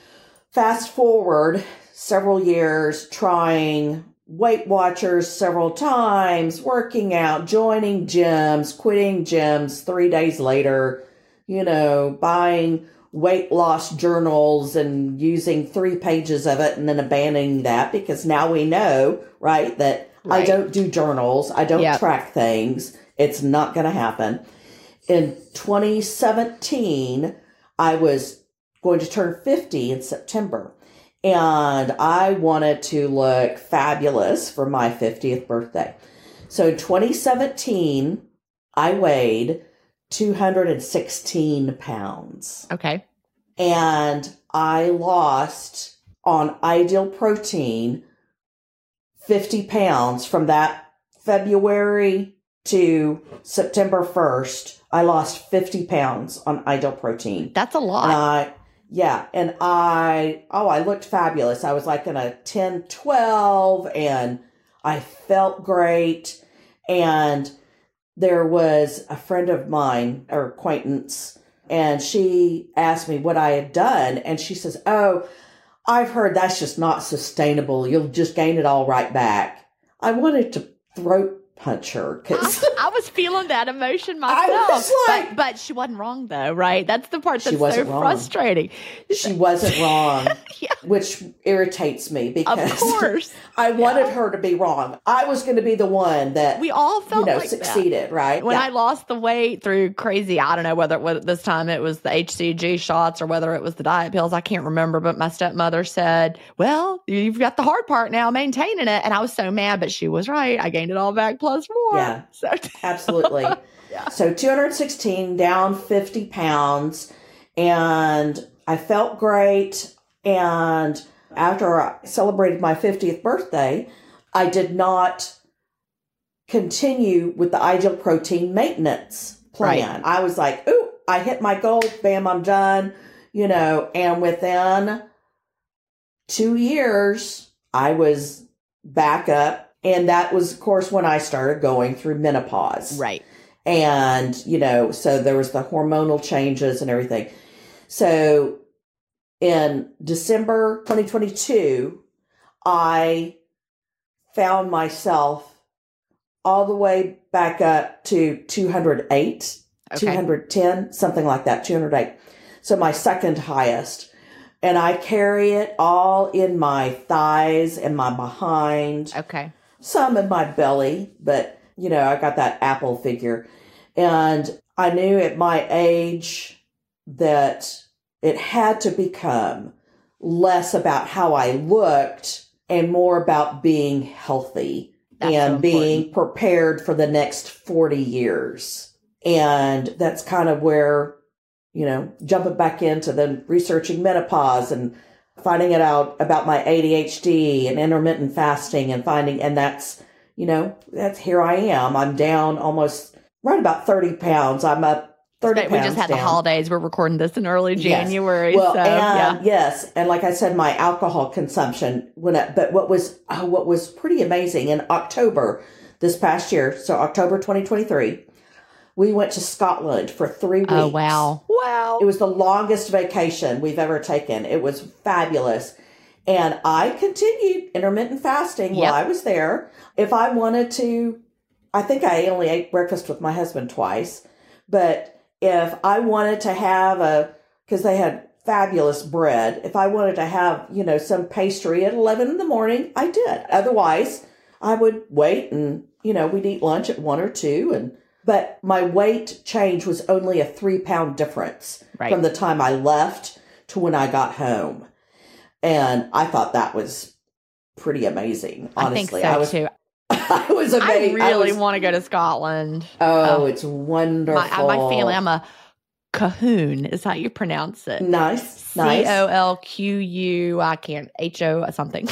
fast forward several years, trying Weight Watchers several times, working out, joining gyms, quitting gyms three days later, you know, buying weight loss journals and using three pages of it and then abandoning that because now we know, right, that I Right. don't do journals. I don't Yep. track things. It's not going to happen. In twenty seventeen, I was going to turn fifty in September. And I wanted to look fabulous for my fiftieth birthday. So in twenty seventeen, I weighed two hundred sixteen pounds. Okay. And I lost on Ideal Protein fifty pounds from that February to September first. I lost fifty pounds on Ideal Protein. That's a lot. And I, yeah. And I, oh, I looked fabulous. I was like in a ten, twelve, and I felt great. And there was a friend of mine, or acquaintance, and she asked me what I had done. And she says, oh, I've heard that's just not sustainable. You'll just gain it all right back. I wanted to throat punch her because I, I was feeling that emotion myself. I was like, but, but she wasn't wrong though, right? That's the part She that's so wasn't wrong. frustrating. she wasn't wrong, Yeah. which irritates me because Of course. I wanted Yeah. her to be wrong. I was going to be the one that, We all you felt know, like that. succeeded, right? When Yeah. I lost the weight through crazy, I don't know whether, whether this time it was the H C G shots or whether it was the diet pills. I can't remember, but my stepmother said, well, you've got the hard part now, maintaining it. And I was so mad, but she was right. I gained it all back plus more. Yeah. So Absolutely. Yeah. So two hundred sixteen, down fifty pounds, and I felt great. And after I celebrated my fiftieth birthday, I did not continue with the Ideal Protein maintenance plan. I was like, ooh, I hit my goal. Bam, I'm done. You know, and within two years, I was back up. And that was, of course, when I started going through menopause. Right. And, you know, so there was the hormonal changes and everything. So in December twenty twenty-two, I found myself all the way back up to two hundred eight, Okay. two hundred ten, something like that, two hundred eight. So my second highest. And I carry it all in my thighs and my behind. Okay. Some in my belly, but, you know, I got that apple figure. And I knew at my age that it had to become less about how I looked and more about being healthy That's and so being prepared for the next forty years. And that's kind of where, you know, jumping back into the researching menopause and finding it out about my A D H D and intermittent fasting and finding, and that's, you know, that's, here I am. I'm down almost right about thirty pounds. I'm up thirty But pounds we just had down. the holidays. We're recording this in early Yes. January. Well, so, and yeah. yes. And like I said, my alcohol consumption went up. But what was, oh, what was pretty amazing in October this past year, so October twenty twenty-three, we went to Scotland for three weeks. Oh, wow. Wow. It was the longest vacation we've ever taken. It was fabulous. And I continued intermittent fasting Yep. while I was there. If I wanted to, I think I only ate breakfast with my husband twice. But if I wanted to have a, because they had fabulous bread, if I wanted to have, you know, some pastry at eleven in the morning, I did. Otherwise, I would wait and, you know, we'd eat lunch at one or two. And But my weight change was only a three pound difference Right. from the time I left to when I got home. And I thought that was pretty amazing. Honestly, I think so was, too. I was I amazed. really was, want to go to Scotland. Oh, Oh. it's wonderful. My, my family, I'm a Cahoon, is how you pronounce it. nice, nice. C O L Q U, I can't, H O something.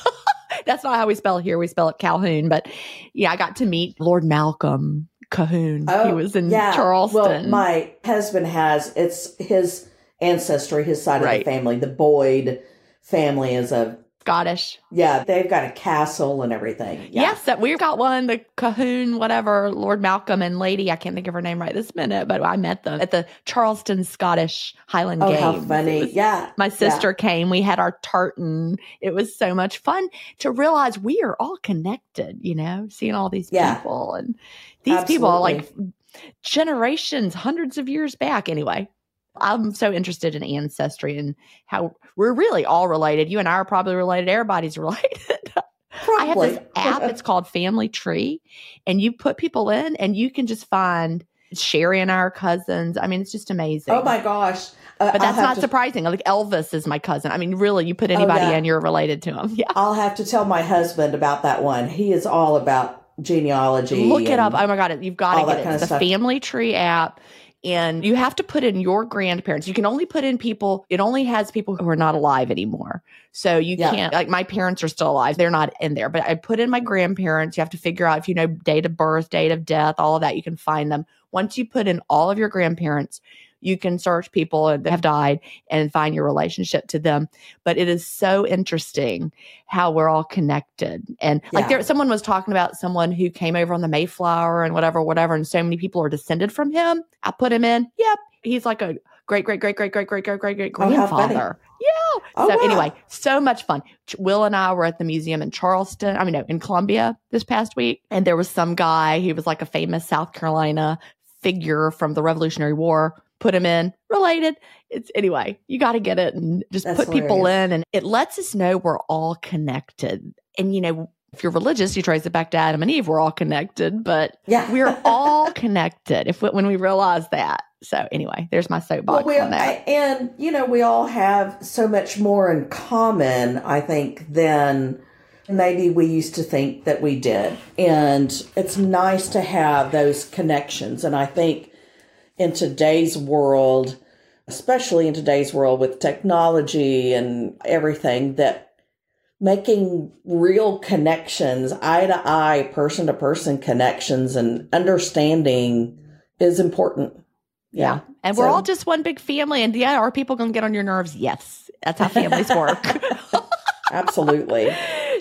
That's not how we spell it here. We spell it Calhoun. But yeah, I got to meet Lord Malcolm Cahoon. Oh, he was in yeah. Charleston. Well, my husband has, it's his ancestry, his side Right. of the family. The Boyd family is a, Scottish. yeah, they've got a castle and everything. Yeah. Yes, that we've got one, the Cahoon, whatever, Lord Malcolm and lady, I can't think of her name right this minute, but I met them at the Charleston Scottish Highland Oh, Games. how It funny. was- Yeah. My sister came. We had our tartan. It was so much fun to realize we are all connected, you know, seeing all these Yeah. people and these people are like Absolutely. generations, hundreds of years back. Anyway, I'm so interested in ancestry and how we're really all related. You and I are probably related. Everybody's related. I have Probably. this app. It's called Family Tree, and you put people in, and you can just find Sherry and our cousins. I mean, it's just amazing. Oh my gosh. Uh, but that's not to, surprising. Like Elvis is my cousin. I mean, really, you put anybody oh, yeah. in, you're related to him. Yeah. I'll have to tell my husband about that one. He is all about genealogy. Look it up. Oh my God. You've got to get it. It's the stuff. Family Tree app. And you have to put in your grandparents. You can only put in people, it only has people who are not alive anymore. So you yeah. can't, like my parents are still alive. They're not in there. But I put in my grandparents. You have to figure out if you know date of birth, date of death, all of that. You can find them. Once you put in all of your grandparents, you can search people that have died and find your relationship to them. But it is so interesting how we're all connected. And like yeah. there, someone was talking about someone who came over on the Mayflower and whatever, whatever. And so many people are descended from him. I put him in. Yep. He's like a great, great, great, great, great, great, great, great, great grandfather. Oh, yeah. Oh, so wow. anyway, so much fun. Will and I were at the museum in Charleston. I mean, no, in Columbia this past week. And there was some guy, he was like a famous South Carolina figure from the Revolutionary War. Put him in, related. It's anyway, you got to get it and just That's put hilarious. people in. And it lets us know we're all connected. And, you know, if you're religious, you trace it back to Adam and Eve. We're all connected, but yeah. we're all connected if when we realize that. So anyway, there's my soapbox well, we, on that. I, and, you know, we all have so much more in common, I think, than maybe we used to think that we did. And it's nice to have those connections. And I think in today's world, especially in today's world with technology and everything, that making real connections, eye to eye, person to person connections and understanding is important. Yeah. yeah. And so, we're all just one big family. And yeah, are people going to get on your nerves? Yes. That's how families work. Absolutely.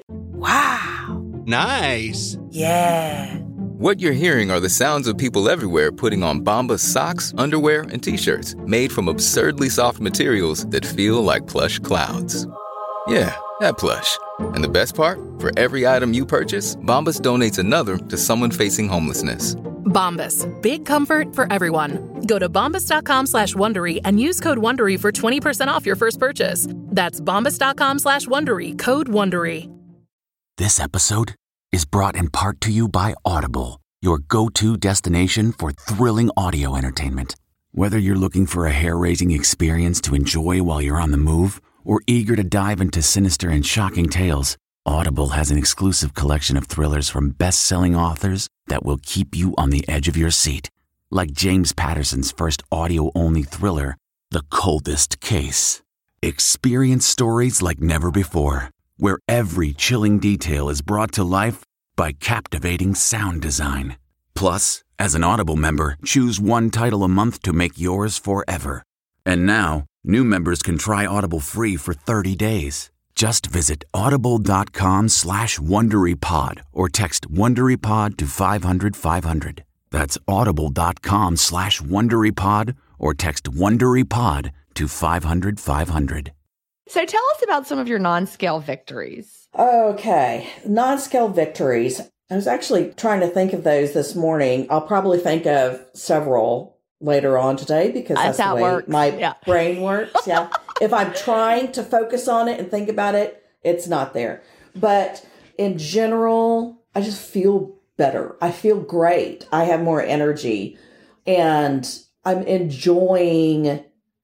Wow. Nice. Yeah. What you're hearing are the sounds of people everywhere putting on Bombas socks, underwear, and T-shirts made from absurdly soft materials that feel like plush clouds. Yeah, that plush. And the best part? For every item you purchase, Bombas donates another to someone facing homelessness. Bombas. Big comfort for everyone. Go to bombas.com slash Wondery and use code Wondery for twenty percent off your first purchase. That's bombas.com slash Wondery. Code Wondery. This episode is brought in part to you by Audible, your go-to destination for thrilling audio entertainment. Whether you're looking for a hair-raising experience to enjoy while you're on the move or eager to dive into sinister and shocking tales, Audible has an exclusive collection of thrillers from best-selling authors that will keep you on the edge of your seat. Like James Patterson's first audio-only thriller, The Coldest Case. Experience stories like never before, where every chilling detail is brought to life by captivating sound design. Plus, as an Audible member, choose one title a month to make yours forever. And now, new members can try Audible free for thirty days. Just visit audible.com slash WonderyPod or text WonderyPod to five hundred five hundred. That's audible.com slash WonderyPod or text WonderyPod to five hundred five hundred. So tell us about some of your non-scale victories. Okay. Non-scale victories. I was actually trying to think of those this morning. I'll probably think of several later on today because that's, that's the way works. my yeah. brain works. Yeah. If I'm trying to focus on it and think about it, it's not there. But in general, I just feel better. I feel great. I have more energy and I'm enjoying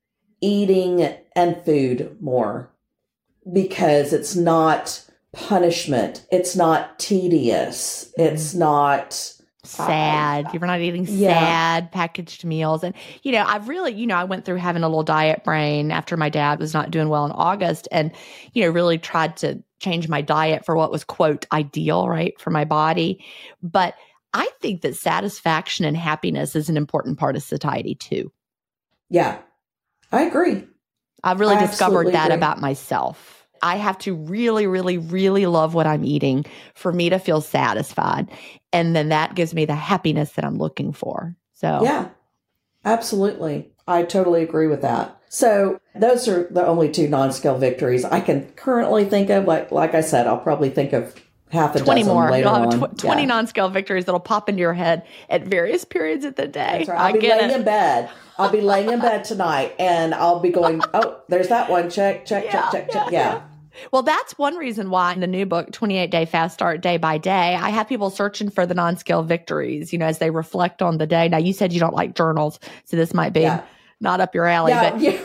eating and food more because it's not punishment. It's not tedious. It's not sad. Uh, You're not eating yeah. sad packaged meals. And, you know, I've really, you know, I went through having a little diet brain after my dad was not doing well in August and, you know, really tried to change my diet for what was, quote, ideal, right, for my body. But I think that satisfaction and happiness is an important part of satiety too. Yeah, I agree. I've really I discovered that agree. about myself. I have to really, really, really love what I'm eating for me to feel satisfied. And then that gives me the happiness that I'm looking for. So, yeah, absolutely. I totally agree with that. So those are the only two non-scale victories I can currently think of. Like, like I said, I'll probably think of half a twenty dozen more. later You'll have on. Tw- twenty yeah. non-scale victories that'll pop into your head at various periods of the day. That's right. I'll I be get laying it. in bed. I'll be laying in bed tonight and I'll be going, oh, there's that one. Check, check, Yeah, check, check, check. yeah, Yeah. yeah. Well, that's one reason why in the new book, twenty-eight day Fast Start Day by Day, I have people searching for the non-scale victories, you know, as they reflect on the day. Now, you said you don't like journals, so this might be Yeah. not up your alley. Yeah, but yeah.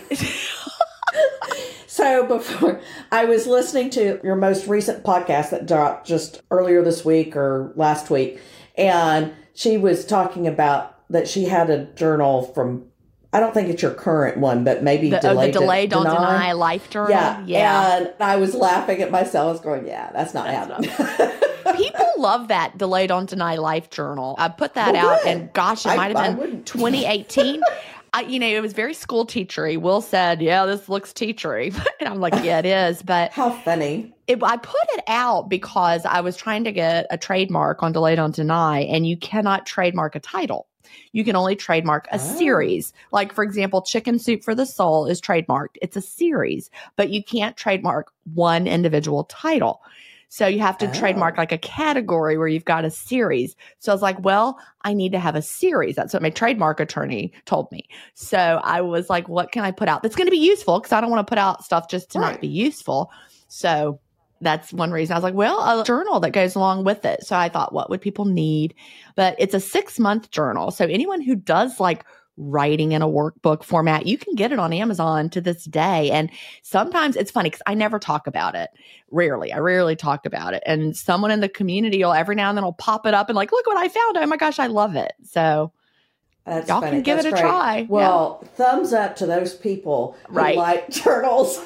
So before I was listening to your most recent podcast that dropped just earlier this week or last week, and she was talking about that she had a journal from, I don't think it's your current one, but maybe the, delay, oh, the delay, de- don't deny. deny life journal. Yeah, yeah. And I was laughing at myself. I was going, "Yeah, that's not That's happening." not- People love that delay, don't deny life journal. I put that Well, out, good. and gosh, it I- might I have been wouldn't. twenty eighteen. I, you know, it was very school teachery. Will said, "Yeah, this looks teachery," and I'm like, "Yeah, it is." But How funny! it, I put it out because I was trying to get a trademark on delay, don't deny, and you cannot trademark a title. You can only trademark a Oh. series. Like, for example, Chicken Soup for the Soul is trademarked. It's a series, but you can't trademark one individual title. So you have to Oh. trademark like a category where you've got a series. So I was like, well, I need to have a series. That's what my trademark attorney told me. So I was like, what can I put out that's going to be useful? Because I don't want to put out stuff just to Right. not be useful. So that's one reason. I was like, well, a journal that goes along with it. So I thought, what would people need? But it's a six month journal. So anyone who does like writing in a workbook format, you can get it on Amazon to this day. And sometimes it's funny because I never talk about it. Rarely. I rarely talk about it. And someone in the community will every now and then will pop it up and like, look what I found. Oh my gosh, I love it. So That's y'all funny. can give That's it a great. try. Well, thumbs up to those people who Right. like journals.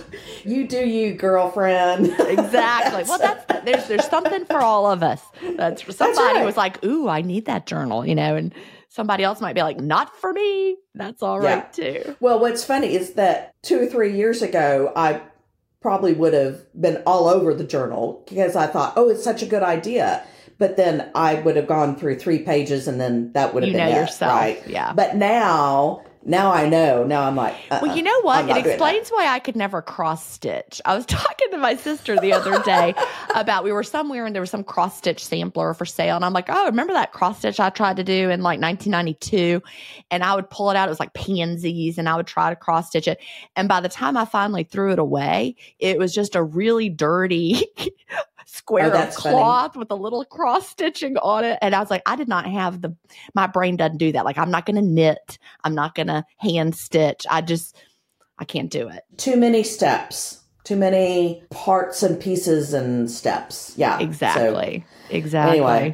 You do you, girlfriend. Exactly. Well, that's there's there's something for all of us. That's for somebody right. was like, ooh, I need that journal, you know, and somebody else might be like, not for me. That's all Yeah. right too. Well, what's funny is that two or three years ago, I probably would have been all over the journal because I thought, oh, it's such a good idea. But then I would have gone through three pages and then that would have You been know it, yourself. right? Yeah. But now, now I know. Now I'm like, uh-uh, Well, you know I'm what? not It doing explains why I could never cross stitch. I was talking to my sister the other day about we were somewhere and there was some cross stitch sampler for sale. And I'm like, oh, remember that cross stitch I tried to do in like nineteen ninety-two? And I would pull it out. It was like pansies and I would try to cross stitch it. And by the time I finally threw it away, it was just a really dirty square Oh, of that's funny. cloth with a little cross stitching on it. And I was like, I did not have the, my brain doesn't do that. Like, I'm not going to knit. I'm not going to hand stitch. I just, I can't do it. Too many steps, too many parts and pieces and steps. Yeah. Exactly. So, exactly. anyway,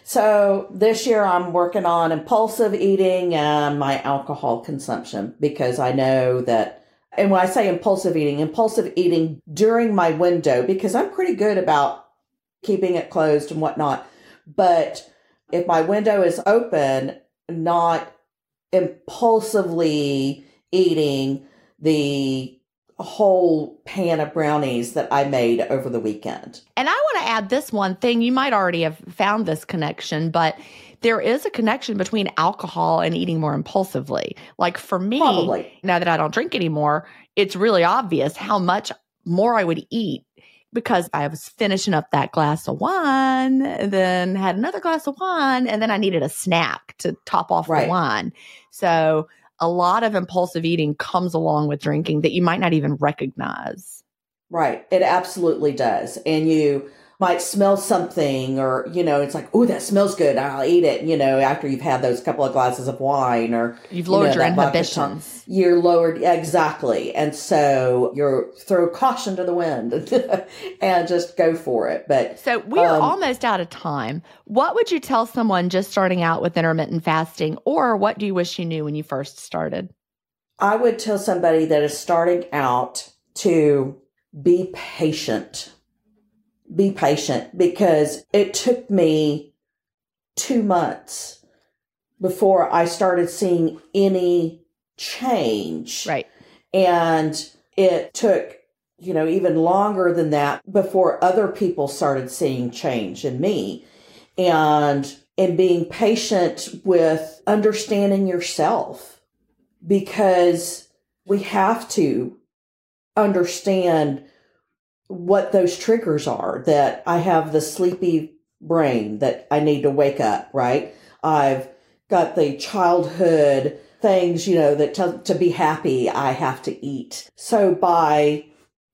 so this year I'm working on impulsive eating and my alcohol consumption because I know that, and when I say impulsive eating, impulsive eating during my window, because I'm pretty good about keeping it closed and whatnot. But if my window is open, not impulsively eating the whole pan of brownies that I made over the weekend. And I want to add this one thing. You might already have found this connection, but there is a connection between alcohol and eating more impulsively. Like for me, Probably. now that I don't drink anymore, it's really obvious how much more I would eat because I was finishing up that glass of wine, and then had another glass of wine, and then I needed a snack to top off Right. the wine. So a lot of impulsive eating comes along with drinking that you might not even recognize. Right. It absolutely does. And you might smell something or, you know, it's like, oh, that smells good. I'll eat it, you know, after you've had those couple of glasses of wine or You've you know, lowered your that vodka inhibitions. tonic. You're lowered. Exactly. And so you're throw caution to the wind and just go for it. But So we are Um, almost out of time. What would you tell someone just starting out with intermittent fasting, or what do you wish you knew when you first started? I would tell somebody that is starting out to be patient. Be patient because it took me two months before I started seeing any change. Right. And it took, you know, even longer than that before other people started seeing change in me. And and being patient with understanding yourself, because we have to understand what those triggers are, that I have the sleepy brain that I need to wake up, right? I've got the childhood things, you know, that to, to be happy, I have to eat. So by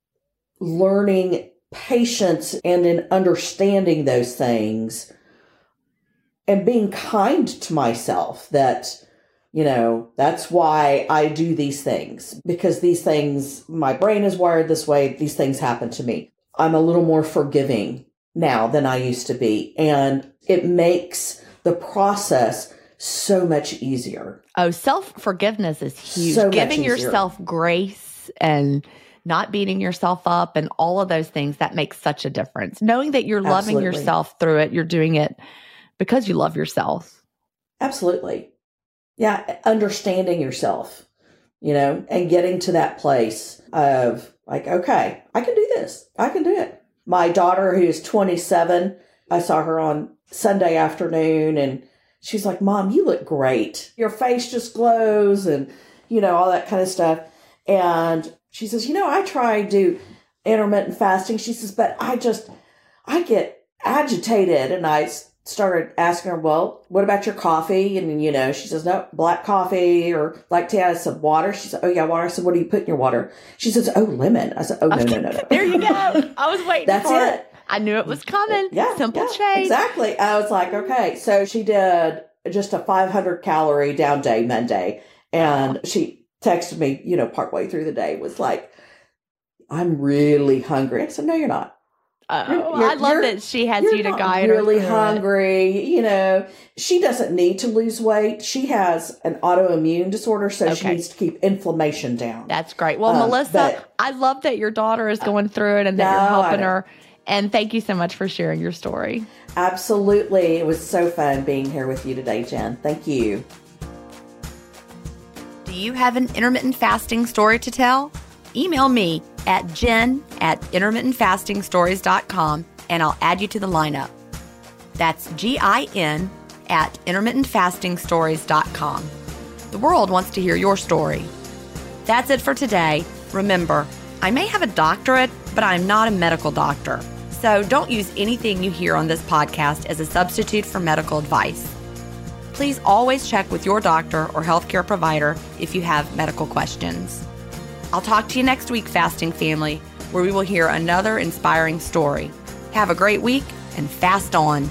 learning patience and in understanding those things and being kind to myself, that You know, that's why I do these things, because these things, my brain is wired this way. These things happen to me. I'm a little more forgiving now than I used to be. And it makes the process so much easier. Oh, self-forgiveness is huge. So Giving yourself grace and not beating yourself up and all of those things, that makes such a difference. Knowing that you're loving Absolutely. yourself through it, you're doing it because you love yourself. Absolutely. Yeah, understanding yourself, you know, and getting to that place of like, okay, I can do this. I can do it. My daughter, who is twenty-seven, I saw her on Sunday afternoon and she's like, Mom, you look great. Your face just glows and, you know, all that kind of stuff. And she says, you know, I try to do intermittent fasting. She says, but I just, I get agitated. And I started asking her, well, what about your coffee? And, you know, she says, no, black coffee or like tea. I said, water. She said, oh, yeah, water. I said, what do you put in your water? She says, oh, lemon. I said, oh, no, no, no, no. There you go. I was waiting That's for it. it. I knew it was coming. Yeah. Simple yeah, change. Exactly. I was like, okay. So she did just a five hundred calorie down day Monday. And she texted me, you know, partway through the day, was like, I'm really hungry. I said, no, you're not. Oh, You're- you're- I love you're- that she has You're you to not guide really her. through it. hungry. You know, she doesn't need to lose weight. She has an autoimmune disorder, so she Okay. needs to keep inflammation down. That's great. Well, Um, Melissa, but- I love that your daughter is going through it and that No, you're I helping know. her. And thank you so much for sharing your story. Absolutely. It was so fun being here with you today, Jen. Thank you. Do you have an intermittent fasting story to tell? Email me at jen at intermittent fasting stories dot com and I'll add you to the lineup. That's G I N at intermittent fasting stories dot com. The world wants to hear your story. That's it for today. Remember, I may have a doctorate, but I'm not a medical doctor. So don't use anything you hear on this podcast as a substitute for medical advice. Please always check with your doctor or healthcare provider if you have medical questions. I'll talk to you next week, Fasting Family, where we will hear another inspiring story. Have a great week and fast on.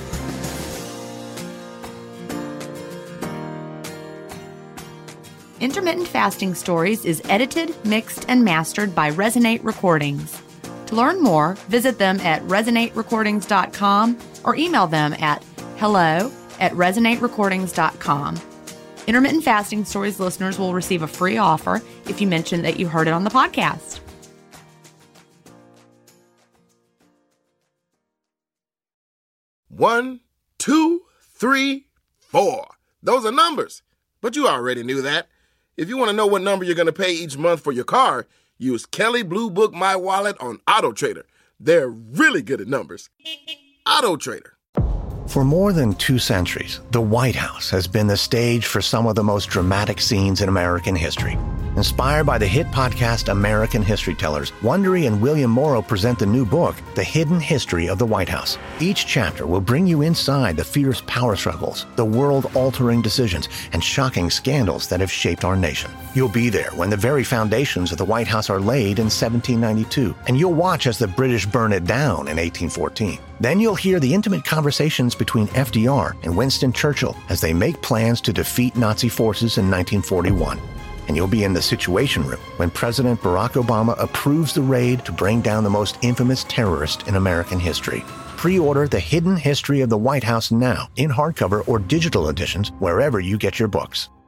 Intermittent Fasting Stories is edited, mixed, and mastered by Resonate Recordings. To learn more, visit them at resonate recordings dot com or email them at hello at resonate recordings dot com. Intermittent Fasting Stories listeners will receive a free offer if you mention that you heard it on the podcast. One, two, three, four. Those are numbers. But you already knew that. If you want to know what number you're going to pay each month for your car, use Kelley Blue Book My Wallet on AutoTrader. They're really good at numbers. AutoTrader. For more than two centuries, the White House has been the stage for some of the most dramatic scenes in American history. Inspired by the hit podcast American History Tellers, Wondery and William Morrow present the new book, The Hidden History of the White House. Each chapter will bring you inside the fierce power struggles, the world-altering decisions, and shocking scandals that have shaped our nation. You'll be there when the very foundations of the White House are laid in seventeen ninety-two, and you'll watch as the British burn it down in eighteen fourteen. Then you'll hear the intimate conversations between F D R and Winston Churchill as they make plans to defeat Nazi forces in nineteen forty-one. And you'll be in the Situation Room when President Barack Obama approves the raid to bring down the most infamous terrorist in American history. Pre-order The Hidden History of the White House now in hardcover or digital editions wherever you get your books.